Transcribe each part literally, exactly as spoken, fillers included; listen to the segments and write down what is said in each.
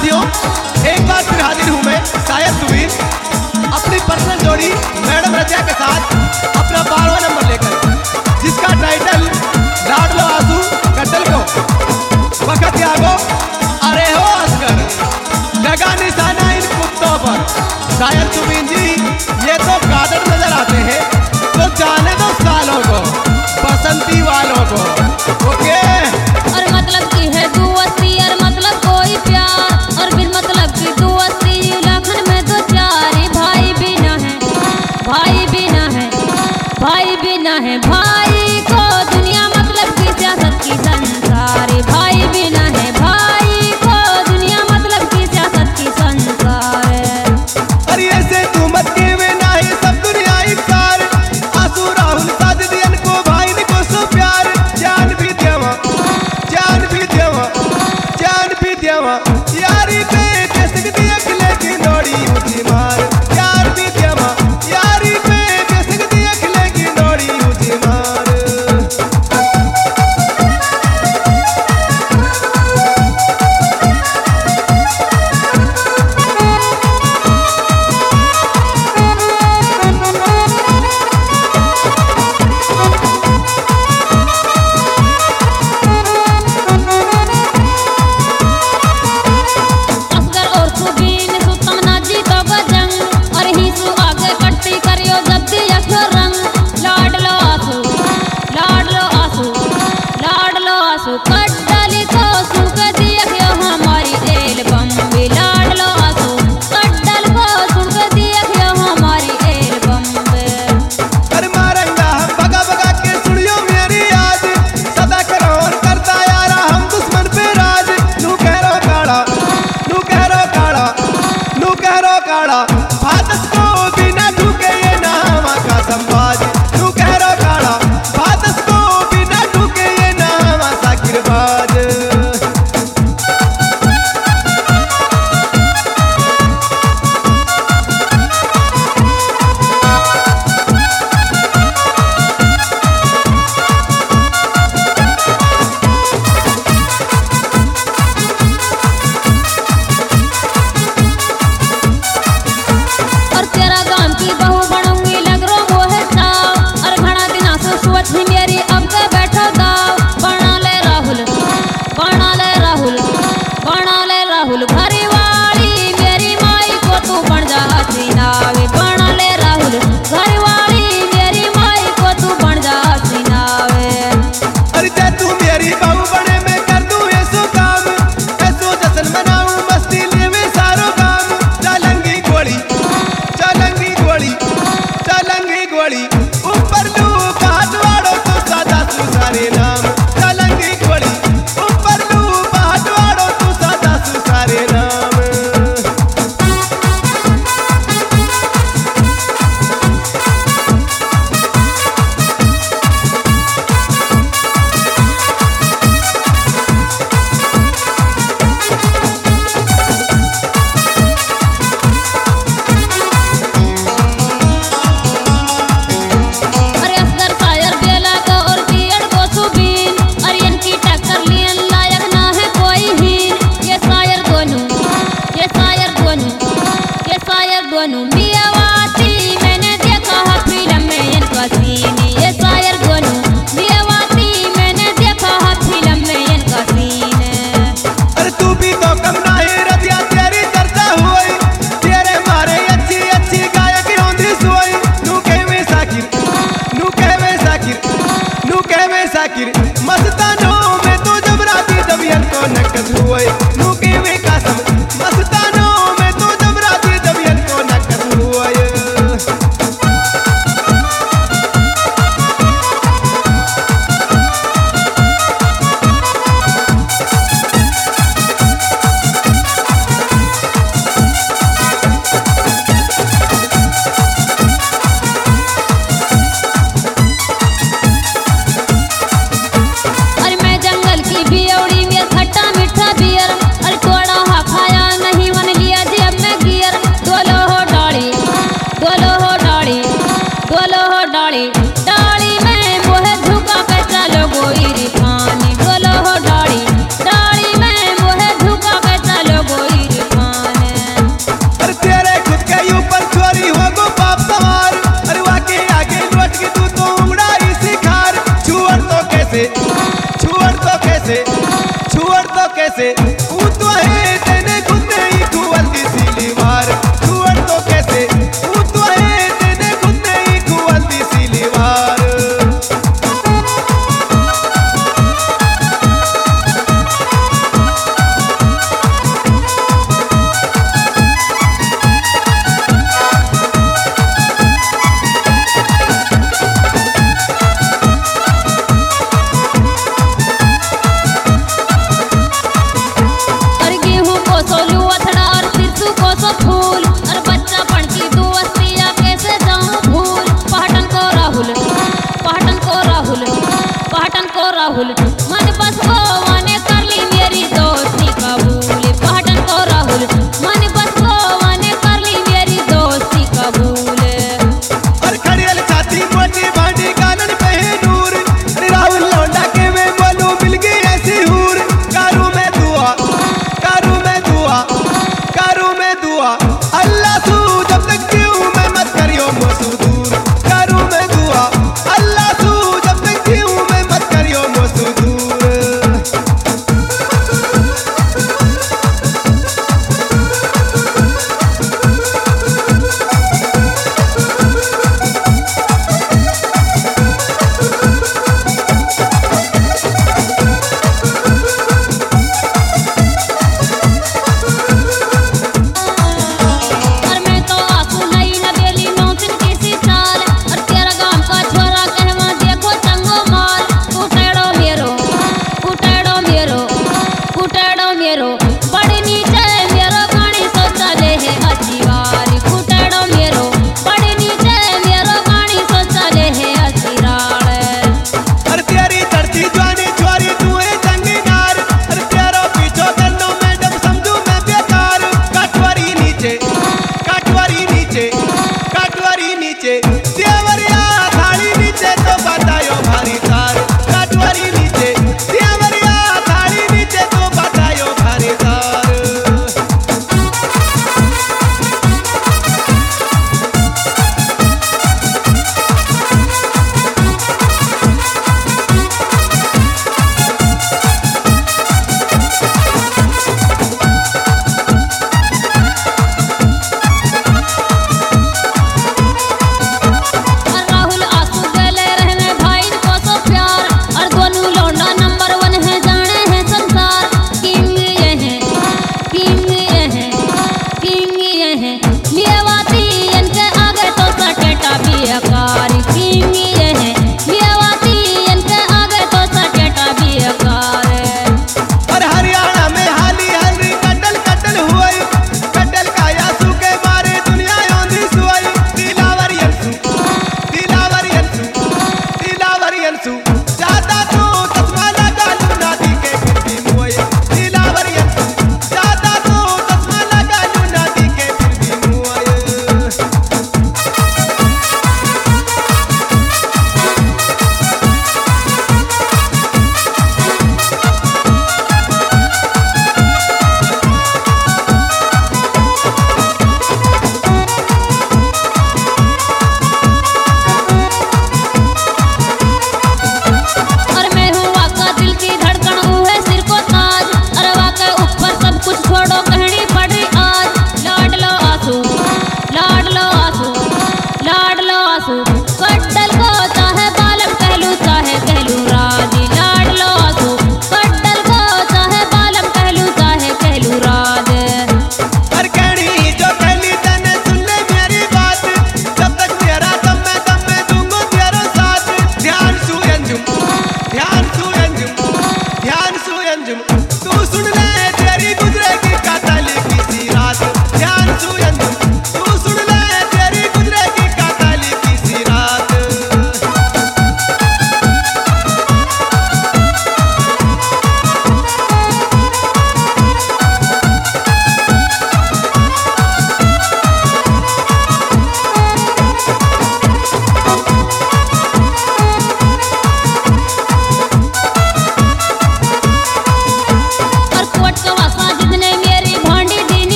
साथियों, एक बार फिर हाजिर हूँ मैं शायर सुबीर अपनी पर्सनल जोड़ी मैडम रजा के साथ अपना बारहवां नंबर लेकर, जिसका टाइटल लाडलो आंसू कटल को वक्त यागो अरे हो असगर लगा निशाना इन कुत्तों पर। शायर सुबीर जी ये तो गादर नजर आते हैं, तो जाने दो सालों को बसंती वालों को। ओके और मतलब की है दोस्ती और मतलब कोई प्यार, और बिन मतलब की दोस्ती लखन में तो चार ही भाई बिना है, भाई बिना है, भाई बिना है भाई को दुनिया मतलब की सियासत की संसार, भाई बिना है भाई को दुनिया मतलब की सियासत की संसार। अरे ऐसे तू मत के में नाही सब दुनिया एक सार, आंसू राहुल साथ दियन को भाई ने को सो प्यार, जान भी देवा जान भी देवा जान भी देवा यारी पे देश की अखले की नोड़ी ऊंची मार, यार भी देवा यारी पे देश की अखले की नोड़ी ऊंची मार।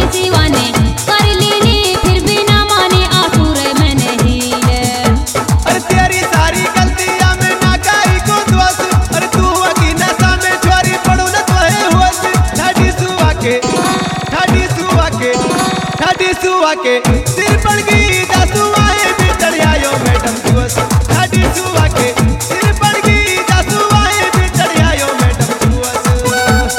अपनी सिवा ने कर लीनी फिर भी ना मानी आंसू रे मैं नहीं है। अरे तेरी सारी गलतियां में ना काई को दोष, अरे तू की नशा में छोरी पड़ू न तो है होश। ठाडी सुआ के ठाडी सुआ के ठाडी सुआ के सिर पड़ गई दासुआए भी चढ़ायो मैडम दिवस। ठाडी सुआ के सिर पड़ गई दासुआए भी चढ़ायो मैडम दिवस।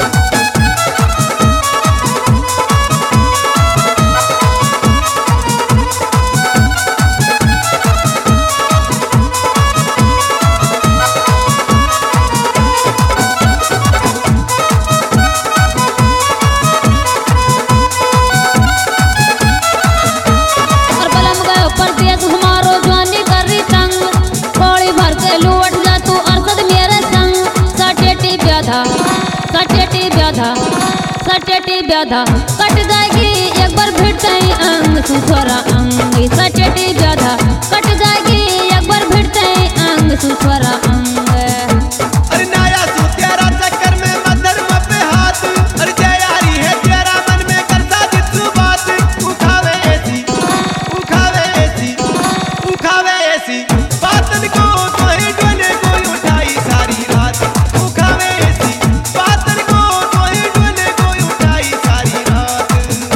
और बलम गयो परदेस हमारो जवानी कर रही तंग, थोड़ी भर के लूट जा तू अरसद मेरे संग। सटेटी ब्याधा सटेटी ब्याधा सटेटी ब्याधा कट जाएगी एक बार भिड़ते ही अंग सुथरा अंग। सटेटी ब्याधा कट जाएगी एक बार भिड़ते ही अंग सुथरा अंग। अरे नाया सू तेरा चक्कर में मदर पे हाथ, अरे जयारी है तेरा मन में करता जितू बात। उठावे ऐसी उठावे ऐसी उठावे ऐसी बातन को तोहे डोने को उठाई सारी रात। उठावे ऐसी बातन को तोहे डोने को उठाई सारी रात।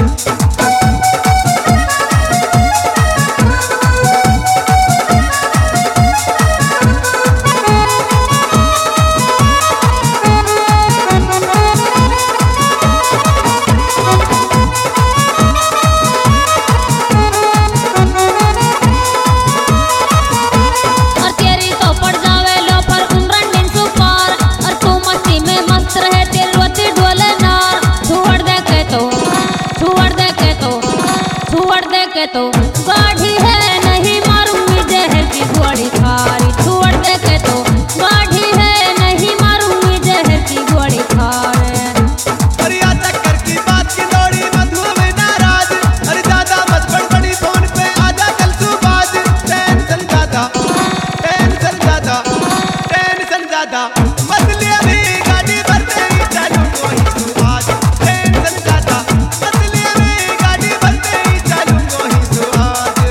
और तेरी तो पड़ जावे लो पर उमरन दिन सुपार, और तू मस्ती में मस्त रहे तेरी रोती डोले नार। छुअड़ दे के तो छुअड़ दे के तो छुअड़ दे के तो गाढ़ी है नहीं मारूंगी जहर की गोली खारी। छुअड़ दे के तो गाढ़ी है नहीं मारूंगी जहर की गोली खारी। अरे या चक्कर की बात की दौड़ी मधु में नाराज, अरे दादा मत बड़बड़ी फोन पे आजा कल सुबाज। टेंशन ज्यादा टेंशन ज्यादा टेंशन ज्यादा मसले में गाड़ी भरते ही चालू कोई सुहाज। टेंशन ज्यादा मसले में गाड़ी भरते ही चालू कोई सुहाज।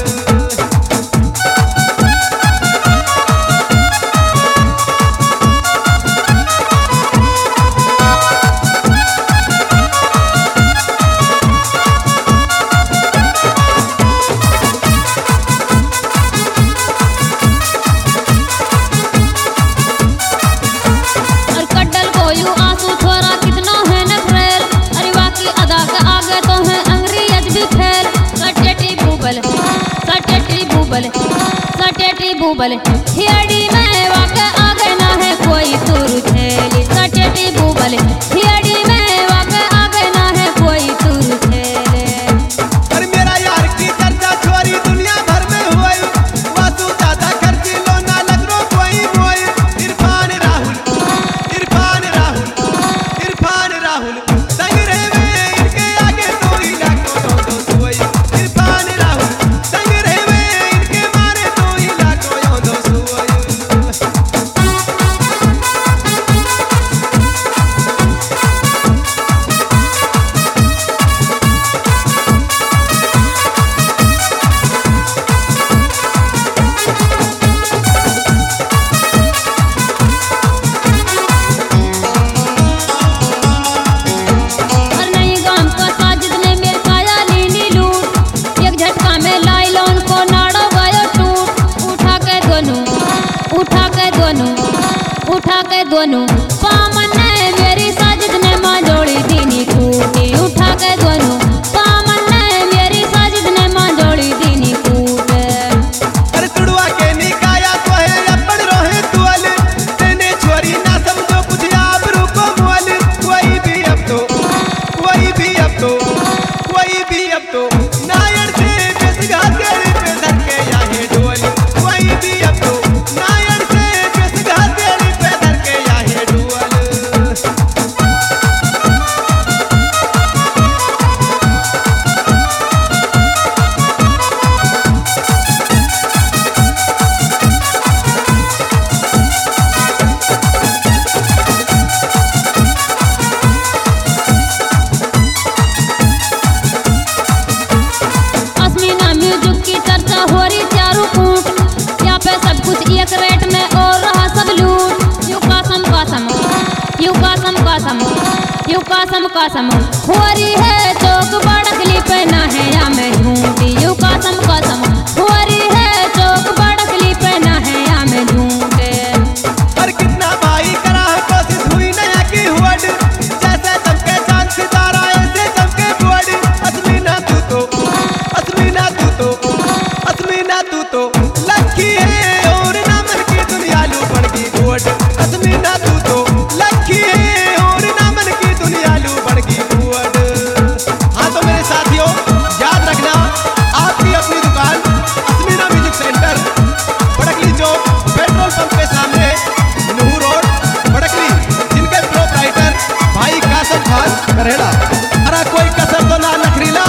और कड्डल को यू आंसू छोरा कितना है नखरेल, अरे वाकी अदा के आगे तो है अंग्रेज भी खेल। सटेटी बूबल सटेटी बूबल सटेटी बूबल हियड़ी में वाके आगे ना है कोई तुर खेली। सटेटी बूबल हियड़ी में वाके आगे ना है कोई तुर खेले। अरे मेरा यार की चर्चा छोरी दुनिया भर में हुई, वासु ज्यादा खर्ची लो ना लगरो कोई मोई। इरफान राहुल इरफान राहुल इरफान राहुल संग रहवे इनके आगे तो ही लाखों दो दो सोई। इरफान राहुल संग रहवे इनके मारे तो ही लाखों दो सोई। और नहीं गाम का साजिद ने मेरे काया लीनी लूट, एक झटका में लाइलॉन को नाड़ो गयो टूट। उठा के दोनों उठा के दोनों उठा के दोनों पामन ने मेरी साजिद ने माँ जोड़ी दीनी टूटी। उठा के दोनों पामन ने मेरी साजिद ने माँ जोड़ी दीनी टूट। अरे तुड़वा के निकाया तो है अपन रोहे तुअल, तेने छोरी ना समझो कुछ आप रुको मोल। कोई भी अब तो कोई भी अब तो कोई भी अब तो नायर से बेसगा तेरे पे धर के आए ढोल। कोई भी अब तो नायर से बेसगा तेरे पे धर के आए ढोल। यू कसम कसम होरी है चौक बड़कली पे ना है या मैं झूठी यू कसम कसम होरी है चौक बड़कली पे ना है या मैं झूठे। और कितना भाई करा कोशिश हुई नया की हुड जैसे चमके चांद सितारा ऐसे चमके बुअड असमीना तू तो असमीना तू तो असमीना तू तो लकी है और ना मन की दुनिया लू पड़ गई बुअड असमीना तू तो लकी है और ना मन की दुनिया लू पड़ गई बुअड। हाँ तो मेरे साथियों याद रखना आपकी अपनी दुकान असमीना म्यूजिक सेंटर बड़कली चौक पेट्रोल पंप के सामने नूह रोड बड़कली जिनके प्रोपराइटर भाई कासम खान करेला। अरे कोई कसर तो ना नखरीला।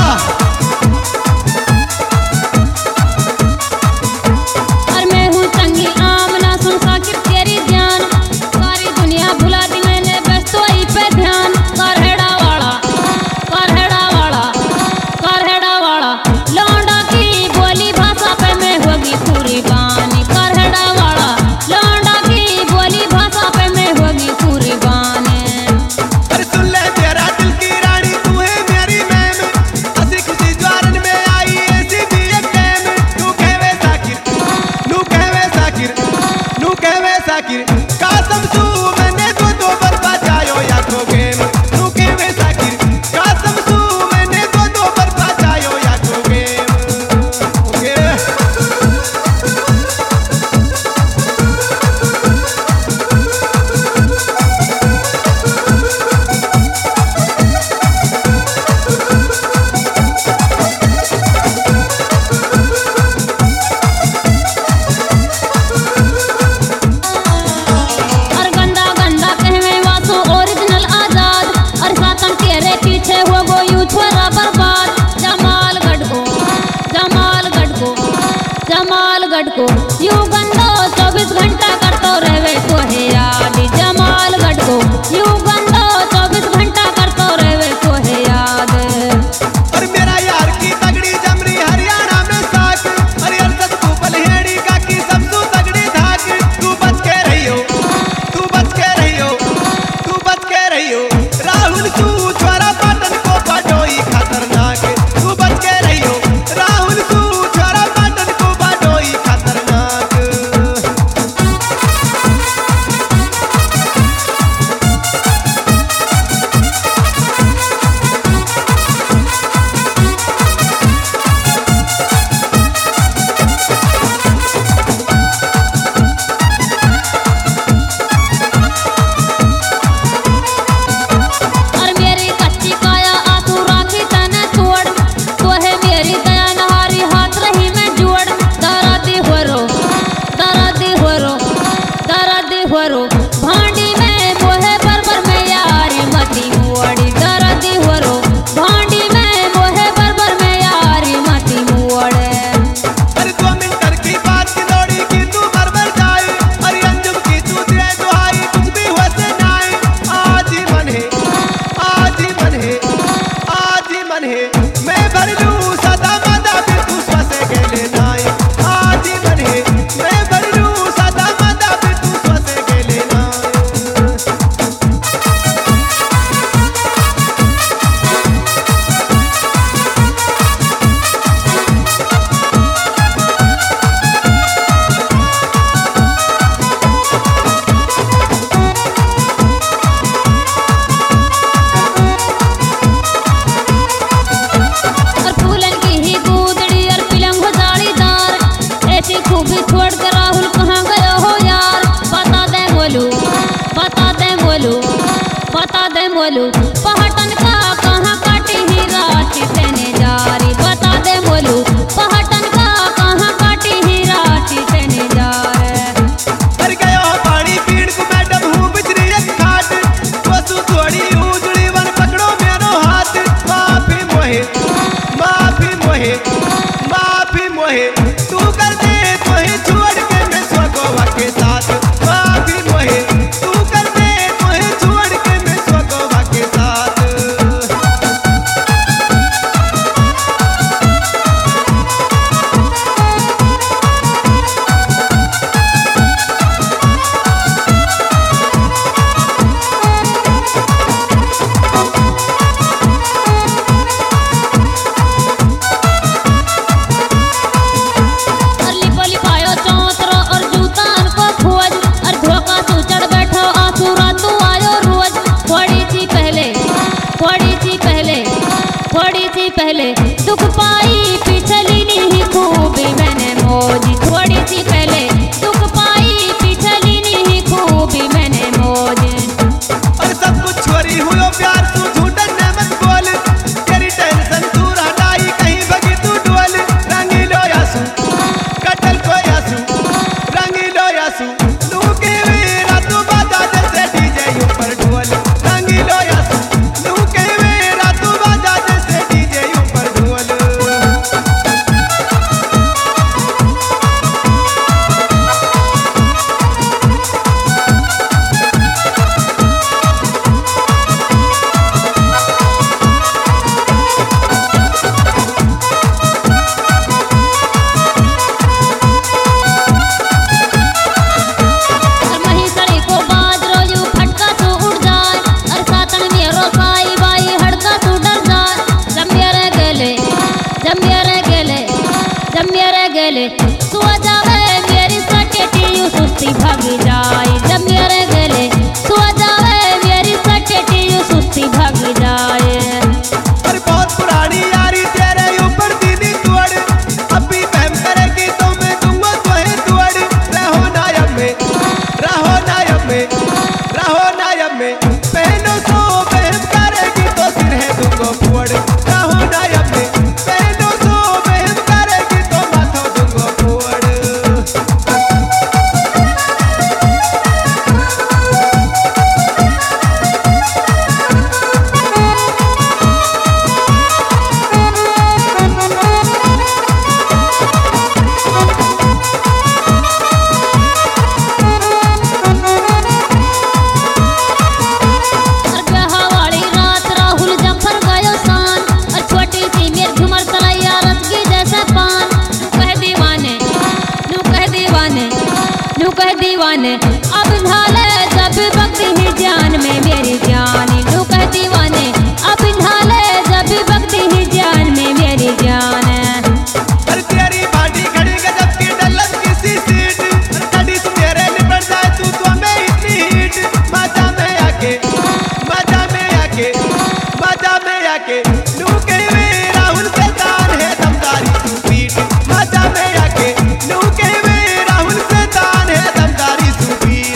और मैं हूँ चंगी आम ना सुन साकिर तेरी ध्यान सारी दुनिया भुला दी मैंने बस तो ही पे ध्यान करहेड़ा वाला करहेड़ा वाला करहेड़ा वाला लौंडा की बोली भाषा पे मैं होगी पूरी बानी करहेड़ा वाला लौंडा की बोली भाषा पे मैं होगी पूरी बानी। अरे सुन ले तेरा दिल की रानी तू है मेरी मैम हंसी खुशी ज्वारन में आई ऐसी भी एक टाइम तू कहवे साकिर नू कहवे साकिर नू कहवे साकिर कासम सू मैंने तो दो बार बचायो या तो गेम नू कहवे साकिर कासम सू मैंने तो दो बार बचायो या तो गेम। ओके और गंदा गंदा कहवे वासु ओरिजिनल आजाद और सातन तेरे पीछे हो गो यू छोरा बर्बाद जमालगढ़ को जमालगढ़ को जमालगढ़ को यू गंदो चौबीस घंटा करतो रहवे तो है याद जमालगढ़ को यू गंदो चौबीस घंटा करतो रहवे तो है याद। और मेरा यार की तगड़ी जमरी हरियाणा में साक अरे अरसद तू पलहेड़ी का की सबसू तगड़ी धाक तू बच के रहियो तू बच के रहियो तू बच के रहियो राहुल तू छोरा पाटन को बाडोई खतरनाक तू बच के रहियो राहुल तू छोरा पाटन को बाडोई खतरनाक। और मेरी कच्ची काया आंसू राखी तने छोड़ तो है मेरी दया नहारी हाथ रही मैं जोड़ दरादी होरो दरादी होरो दरादी होरो भांडी में मोहे बरबर में यारी मती मुअड़ी दरादी होरो भांडी में मोहे बरबर में यारी मती मुअड़े। अरे दो मिनट की बात की दौड़ी की तू बरबर जाए अरे अंजुम की तू दे दुआई कुछ भी हो से नाए आज ही मन है आज ही मन है आज ही मन है मैं भर लूं सदा मदा भी तू स्वसे गेले नाए आज ही मन है मैं भर लूं सदा मदा भी तू स्वसे गेले नाए। और फूलन की ही गूदड़ी और पिलंग हो जालीदार ऐसी खूबी छोड़ कर राहुल कहाँ गयो हो यार बता दे बोलू बता दे बोलू बता दे बोलू पहाटन का कहाँ काटी ही रात तेने जारी बता दे बोलू पहाटन का कहाँ काटी ही रात तेने जारे। पर गयो पानी पीण को मैडम हूँ बिजली एक खाट वसु थोड़ी उजड़ी वन पकड़ो मेरो हाथ माफी मोहे माफी मोहे माफी मोहे तू कर दे तोहे छोड़ के मैं स्वगोवा के साथ माफी मोहे तू कर दे तोहे छोड़ के मैं स्वगोवा के साथ। गेले सुआ जावे मेरी सटेटियू सुस्ती भाग जाए जब मेरे गेले सुआ जावे मेरी सटेटियू सुस्ती भाग जाए। अरे बहुत पुरानी यारी तेरे ऊपर दीदी तुअड़ अभी बहम करेगी तो मैं दूंगा तुहे तुअड़ रहो नायब में रहो नायब में रहो नायब में पहनो सो बहम करेगी तो सिर है दूंगा फुअड़ रहो नायब में पहनो सो बहम करेगी तो माथा दूंगा फुअड़। दीवाने अब ढाले जब भक्ति ही जान में मेरी जान लू कह दीवाने अब ढाले जब भक्ति ही जान में मेरी जान। अरे तेरी बाटी खड़ी गजब की डलत किसी सीट कड़ी तू मेरे निपट जाए तू तो मैं इतनी हीट मजा में आके मजा में आके मजा में आके लू के वे राहुल से तान है दमदारी तू पीट मजा में आके लू के वे राहुल से तान है दमदारी तू पीट।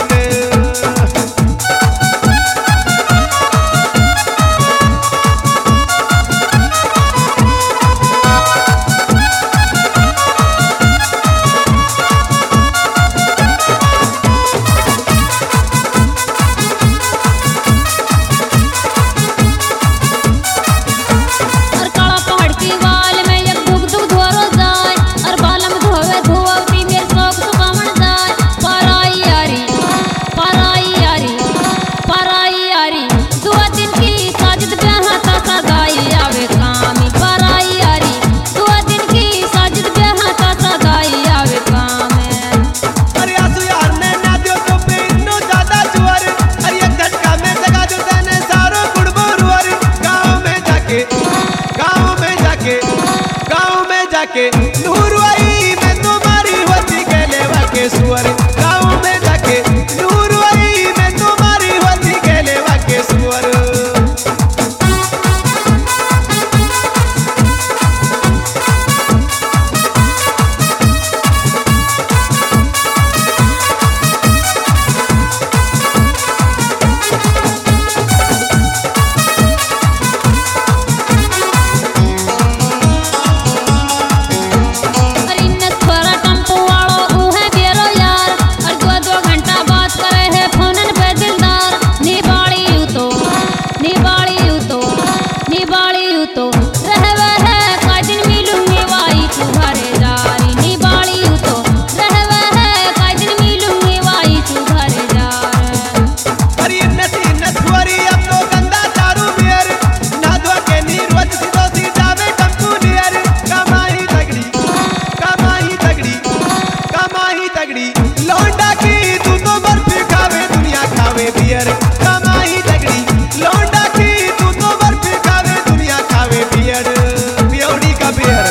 और काला पहाड़ की वाल में एक धुक धुक धोरो जाए और बालम धोवे धोवती मेरे शौक सुकामण जाए पराई यारी पराई यारी पराई यारी दुआ दिन की साजिद बेहाता सगाई आवे कामी पराई यारी दुआ दिन की साजिद बेहाता सगाई आवे काम। अरे आंसू यार ने ना दियो तो पे इन्नो ज्यादा जुअर अरे एक झटका में जगा दो तने सारो गुड़बो रुअर गांव में जाके गांव में जाके गांव में जाके नूर आई मैं तुम्हारी होती गलेवा के सुअर गांव में जाके नूर आई मैं तुम्हारी होती गलेवा के सुअर। और इन्ने थोड़ा टम्पू वालो उहे बेरो यार और दो दो घंटा बात करे है फोनन पे दिलदार निबाड़ी यू तो निबाड़ी यू तो निबाड़ी यू तो रहवे है का दिन मिलूंगी वाई तू घरे जारी निबाड़ी यू तो रहवे है का दिन मिलूंगी वाई तू घरे जारी। अरे इन्नत इन्नत हुआरी अब तो गंदा दारू बियर ना दो के नीरवत सिदो सी जावे टम्पू नियर कमाई तगड़ी कमाई तगड़ी कमाई तगड़ी लौंडा की तू तो बर्फी खावे दुनिया खावे बियर कमाई तगड़ी लौंडा की तू तो बर्फी खावे दुनिया खावे बियर बियौड़ी का बियर।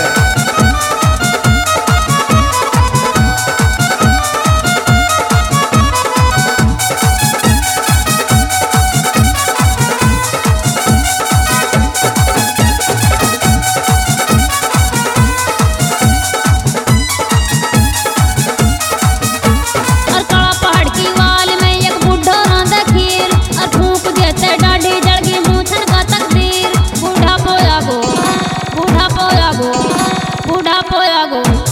और काला पहाड़ की वाल में एक बूढ़ा रांधा खीर और फूंक देते डाढ़ी जड़गी मूछन का तकदीर बूढ़ा पोया गो बूढ़ा पोया गो बूढ़ा पोया गो